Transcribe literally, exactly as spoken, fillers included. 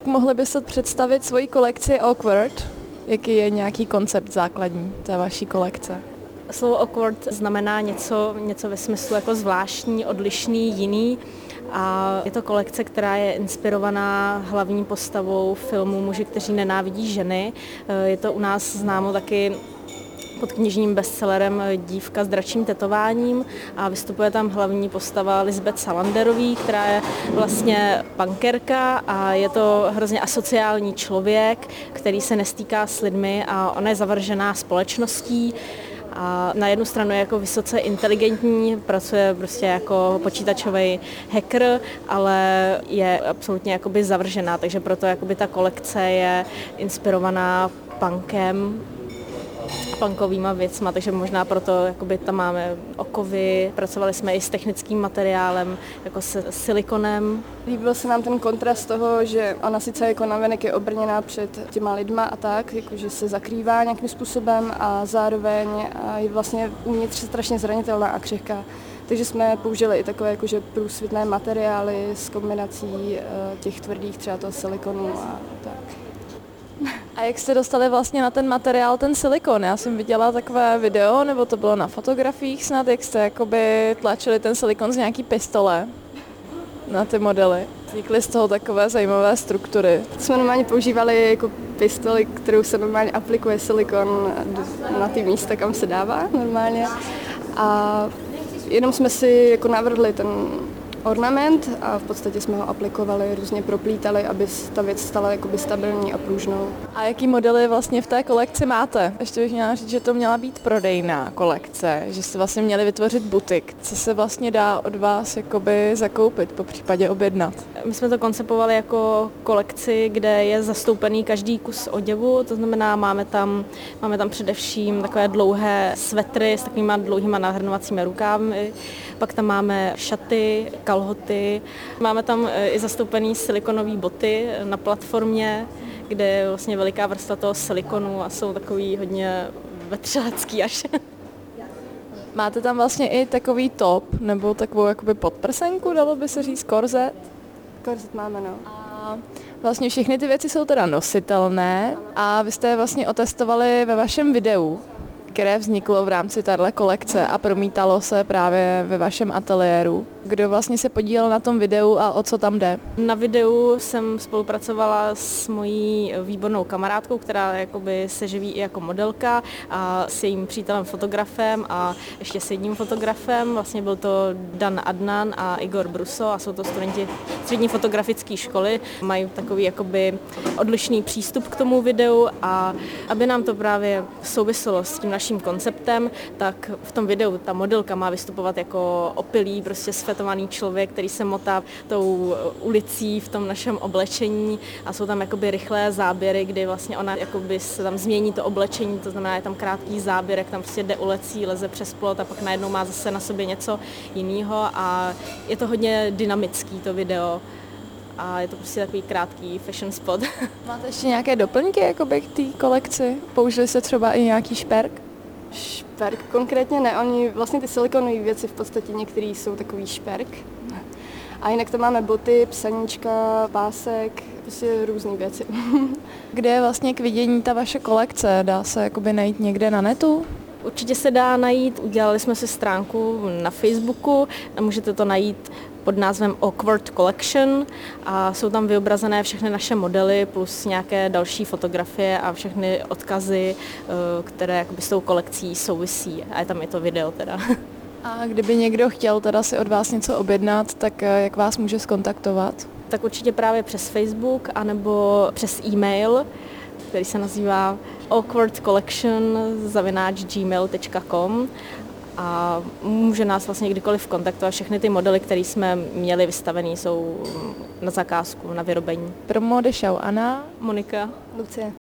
mohli byste představit svoji kolekci Awkward? Jaký je nějaký koncept základní té vaší kolekce? Slovo awkward znamená něco, něco ve smyslu jako zvláštní, odlišný, jiný. A je to kolekce, která je inspirovaná hlavní postavou filmu Muži, kteří nenávidí ženy. Je to u nás známo taky pod knižním bestsellerem Dívka s dračím tetováním a vystupuje tam hlavní postava Lisbeth Salanderový, která je vlastně punkerka a je to hrozně asociální člověk, který se nestýká s lidmi a ona je zavržená společností. A na jednu stranu je jako vysoce inteligentní, pracuje prostě jako počítačový hacker, ale je absolutně jakoby zavržená, takže proto jakoby ta kolekce je inspirovaná punkem, punkovýma věcma, takže možná proto jakoby tam máme okovy, pracovali jsme i s technickým materiálem, jako se silikonem. Líbil se nám ten kontrast toho, že ona sice jako navenek je obrněná před těma lidma a tak, jakože se zakrývá nějakým způsobem a zároveň je vlastně uvnitř strašně zranitelná a křehká. Takže jsme použili i takové jakože průsvitné materiály s kombinací těch tvrdých, třeba toho silikonu a tak. A jak jste dostali vlastně na ten materiál, ten silikon? Já jsem viděla takové video, nebo to bylo na fotografiích snad, jak jste jakoby tlačili ten silikon z nějaký pistole na ty modely. Vznikly z toho takové zajímavé struktury. Jsme normálně používali jako pistoli, kterou se normálně aplikuje silikon na ty místa, kam se dává normálně. A jenom jsme si jako navrhli ten ornament a v podstatě jsme ho aplikovali, různě proplítali, aby ta věc stala jakoby stabilní a pružnou. A jaký modely vlastně v té kolekci máte? Ještě bych měla říct, že to měla být prodejná kolekce, že jste vlastně měli vytvořit butik. Co se vlastně dá od vás jakoby zakoupit, po případě objednat? My jsme to koncipovali jako kolekci, kde je zastoupený každý kus oděvu, to znamená, máme tam, máme tam především takové dlouhé svetry s takovýma dlouhýma nahrnovacími rukávy, pak tam máme šaty, kalhoty. Máme tam i zastoupený silikonové boty na platformě, kde je vlastně veliká vrstva toho silikonu a jsou takový hodně vetřelecký až. Máte tam vlastně i takový top, nebo takovou jakoby podprsenku, dalo by se říct, korzet? Korzet máme, no. A vlastně všechny ty věci jsou teda nositelné a vy jste je vlastně otestovali ve vašem videu, které vzniklo v rámci téhle kolekce a promítalo se právě ve vašem ateliéru. Kdo vlastně se podílel na tom videu a o co tam jde? Na videu jsem spolupracovala s mojí výbornou kamarádkou, která jakoby se živí i jako modelka a s jejím přítelem fotografem a ještě s jedním fotografem. Vlastně byl to Dan Adnan a Igor Bruso a jsou to studenti střední fotografické školy. Mají takový jakoby odlišný přístup k tomu videu a aby nám to právě souviselo s tím naším konceptem, tak v tom videu ta modelka má vystupovat jako opilý, prostě svetovaný člověk, který se motá tou ulicí v tom našem oblečení a jsou tam jakoby rychlé záběry, kdy vlastně ona jakoby se tam změní to oblečení, to znamená, je tam krátký záběr, jak tam prostě jde ulicí, leze přes plot a pak najednou má zase na sobě něco jiného a je to hodně dynamický to video. A je to prostě takový krátký fashion spot. Máte ještě nějaké doplňky jakoby, k té kolekci? Použili se třeba i nějaký šperk? Šperk konkrétně ne, oni vlastně ty silikonové věci v podstatě některý jsou takový šperk. A jinak tam máme boty, psaníčka, pásek, prostě různé věci. Kde je vlastně k vidění ta vaše kolekce? Dá se jakoby najít někde na netu? Určitě se dá najít, udělali jsme si stránku na Facebooku a můžete to najít pod názvem Awkward Collection a jsou tam vyobrazené všechny naše modely plus nějaké další fotografie a všechny odkazy, které jakoby s tou kolekcí souvisí a je tam i to video teda. A kdyby někdo chtěl teda si od vás něco objednat, tak jak vás může zkontaktovat? Tak určitě právě přes Facebook anebo přes e-mail, který se nazývá awkward collection zavináč gmail tečka com a může nás vlastně kdykoliv kontaktovat. Všechny ty modely, které jsme měli vystavený, jsou na zakázku, na vyrobení. Pro Modešau Anna, Monika, Lucie.